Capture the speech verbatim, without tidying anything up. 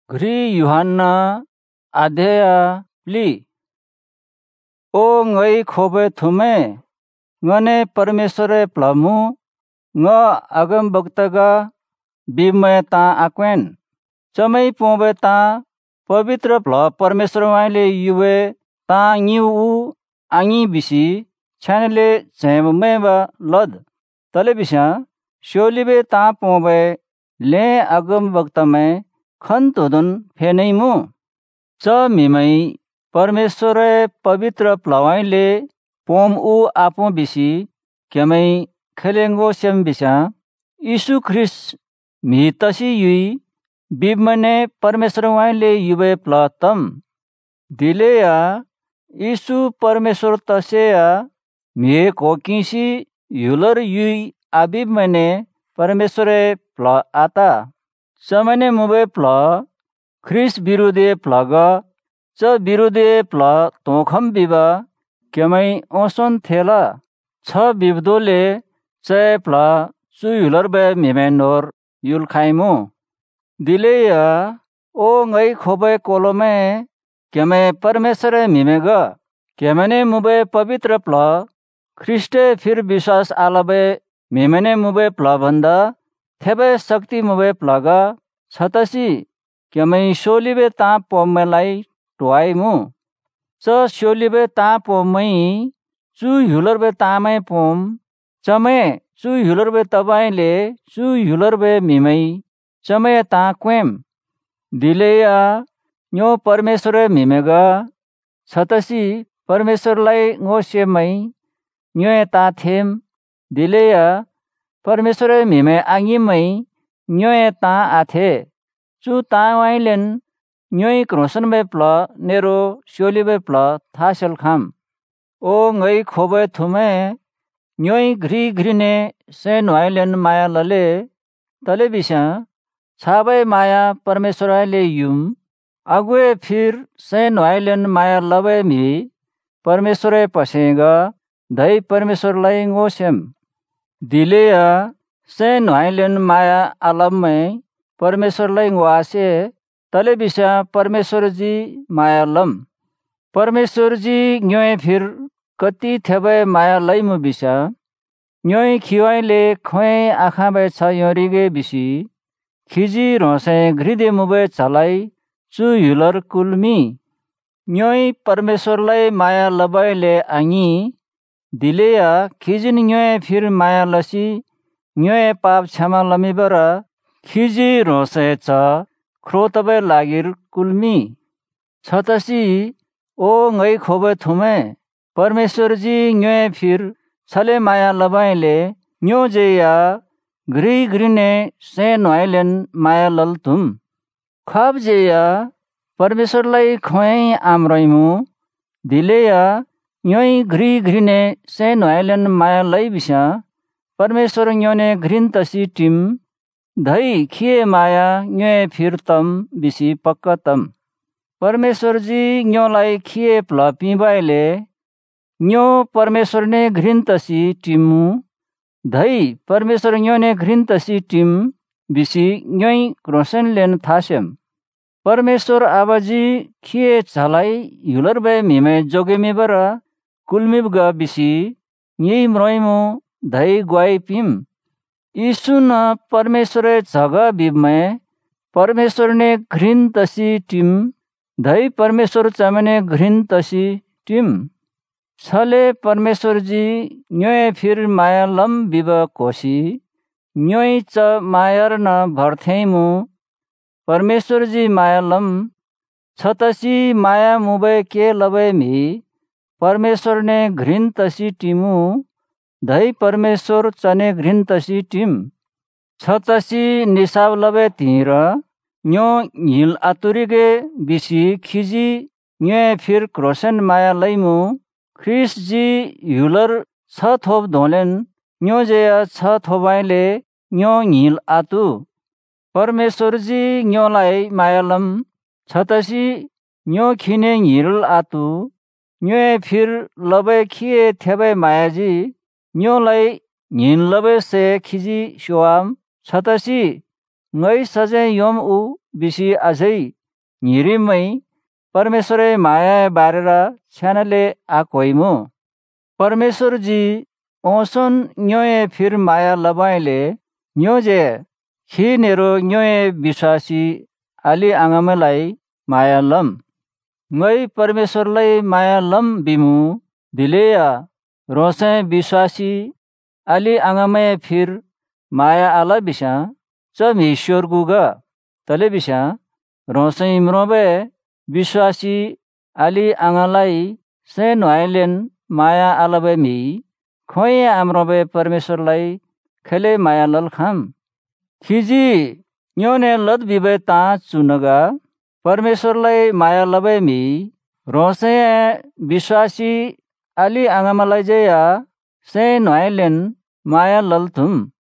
Gri Yohanna adheya pli. O ngai khobe thume ngane परमेश्वरे प्लमु ng agam bhaktaga bimay ta akwen chamai pobe ta पवित्र प्ल परमेश्वर वाले युवे ता new आंगी BC छानले झेममेवा लद तले बिसा शोलिबे ता पोबे ले agam बक्तमे खन्तोदन फेनैमु च मिमै परमेश्वर पवित्र प्लवाइले पोम उ आपो बिसी केमै खेलेंगो सेम बिसा यीशु ख्रिस्ट मी तसी युई बिबमने परमेश्वर वाइले युवे प्लतम दिलेया यीशु परमेश्वर तसेया मी कोकिसी युलर युई आबिबमने परमेश्वर प्ल आता समने मुबे प्ल ख्रिस्ट विरुद्धे प्लग च विरुद्धे प्ल तोखम बिबा केमै ओसन थेला छ बिबदोले च प्ल चु युलर बे मिमेनोर युल खाइमु दिलेया ओ ngै खोबे कोलोमे केमे परमेश्वर मिमेग केमने मुबे पवित्र प्ल ख्रिस्टे फिर विश्वास आलबे मिमेने मुबे प्ल भन्दा थेबे शक्ति मुबे प्लग छतसी केमै सोलिबे ता पोमलाई टोआइमु च सोलिबे ता पोमै चु युलरबे तामै पोम चमे चु युलरबे तबाइले चु युलरबे मिमै चमे ता क्वेम दिलेया न्यो परमेश्वर मिमेगा छतसी परमेश्वरलाई ngो सेमै न्यो ता थेम दिलेया परमेश्वर मिमे आंगिमै न्यो ता आथे चु ता वाइलेन न्यो क्रोसन बे प्ल नेरो शोलिबे प्ल थासल खाम ओ ngै खोबे थुमे न्यो घ्रि घ्रिने सेन वाइलेन माया लले तले बिसा छाबे माया परमेश्वरले युम अगुए फिर सेन वाइलेन माया लबे मी परमेश्वर पसेगा धै परमेश्वरलाई ngो सेम दिलेया सेन वाइलेन माया आलममै परमेश्वरलाई ngो आसे तले बिसा परमेश्वर जी माया लम परमेश्वर जी न्योय फिर कति थेबे माया लैमु बिसा न्योय खिवाइले खोए आँखा बे छ योरिगे बिसी खिजी रोसे घृदे मुबे चलाई चु युलर कुलमी न्योय परमेश्वरलाई माया लबाइले आंगी दिलेया खिजिन न्योय फिर माया लसी न्योय पाप क्षमा लमिबर खिजी रोसे च ख्रोतबे लागिर कुलमी छतसी ओ ngै खोबे थुमे परमेश्वर जी न्योय फिर छले माया लबाइले न्यो जेया घ्रि घ्रिने सेन वाइलेन माया ललतुम खब जेया परमेश्वरलाई खोइ आम्रैमु दिलेया न्योय घ्रि घ्रिने सेन वाइलेन माया लै बिसा परमेश्वर न्योने घ्रिन तसी टिम धै खिए माया न्योय फिर तम बिसी पक्कतम परमेश्वर जी न्योलाई खिए प्ल पिबाइले न्यो परमेश्वर ने घ्रिन तसी टिमु धै परमेश्वर न्योने घ्रिन तसी टिम बिसी न्योय क्रोसन लेन थासेम परमेश्वर आबाजी खिए छलाई युलर बे मिमे जोगेमिबर कुलमिबग बिसी न्यी म्रोइमु धै ग्वाइ पिम यीशु न परमेश्वर जग बिबमे परमेश्वर ने घ्रिन तसी टिम धै परमेश्वर चमने घ्रिन तसी टिम छले परमेश्वर जी न्योय फिर माया लम बिब कोसी न्योय च मायर न भर्थेमु परमेश्वर जी माया लम छतसी माया मुबे के लबे मी परमेश्वर ने घ्रिन तसी टिमु धै परमेश्वर चने घ्रिन तसी टिम छतसी निसाब लबे तीर न्यो हिल आतुरिगे बिसी खिजी न्योय फिर क्रोसन माया लैमु ख्रिस्ट जी युलर छ थोप धोलेन न्यो जेया छ थोबाइले न्यो हिल आतु परमेश्वर जी न्योलाई मायालम छतसी न्यो खिने हिल आतु न्यो फिर लबे खिए थेबे मायाजी न्योलाई हिल लबे से खिजी शोआम छतसी ngै सजे यम उ बिसी आजै ngirimai परमेश्वरै माया बारेर छ्यानले आकोइमु परमेश्वर जी ओसन न्योए फिर माया लबाइले न्योजे खी नेरो न्योए विश्वासी आली आंगमलाई माया लम ngoi परमेश्वरलाई माया लम बिमु दिलेया रोसे विश्वासी आली आंगमे फिर माया आला बिसा चम ईश्वर गुगा तले बिसा रोसे इम्रोबे विश्वासी आली आंगलाई से नोइलेन माया आलाबे मी खोए आम्रोबे परमेश्वरलाई खेले माया लल खाम खिजी न्योने लद बिबे ता चुनगा परमेश्वरलाई माया लबे मी रोसे विश्वासी आली आंगमलाई जया से नोइलेन माया लल तुम